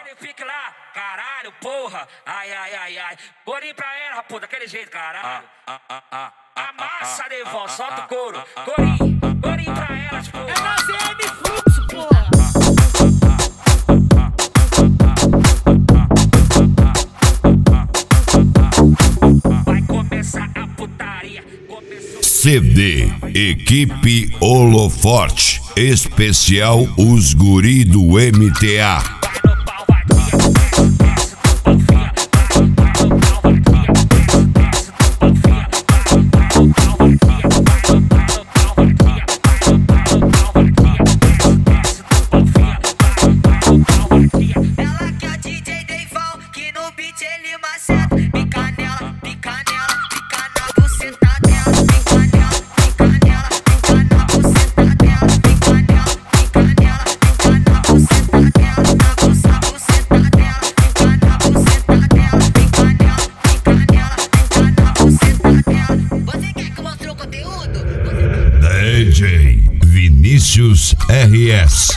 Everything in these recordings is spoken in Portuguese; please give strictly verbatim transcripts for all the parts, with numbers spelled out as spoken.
Aquele pique lá, caralho, porra. Ai, ai, ai, ai. Gorinho pra ela, pô, daquele jeito, caralho. Amassa, Devon, solta o couro. Gorinho, gorinho pra elas, porra. É na C M Fluxo, porra. Vai começar a putaria. Começou... C D Equipe Holoforte Especial Os Guri do M T A. Ela quer D J Devon, que no beat ele maceta. Pica nela, pica nela, pica na buceta dela. Pica nela, pica nela, pica na buceta dela. Pica nela, pica nela, pica na buceta dela. Na buceta, buceta dela, pica na buceta dela. Pica nela, pica nela, pica na buceta dela. Você quer que eu mostre o conteúdo? D J Vinícius R S.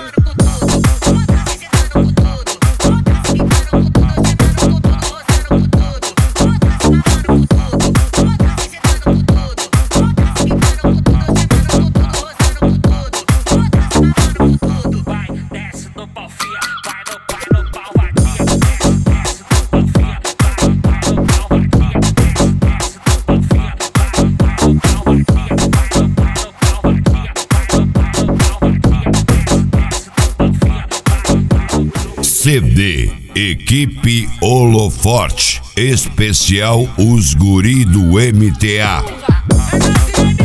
Vai, desce no pau, fia. Vai no, vai no pau, vadia. Desce, desce no pau, fia. Vai, vai no pau, vadia. Desce, desce no pau, fia. Vai, vai no pau, vadia. Vai no, vai no pau, vadia. Vai no, vai no pau, vadia. Desce, desce no pau, fia. Vai, vai no... C D Equipe Holoforte Especial Os Guri do M T A. É na C M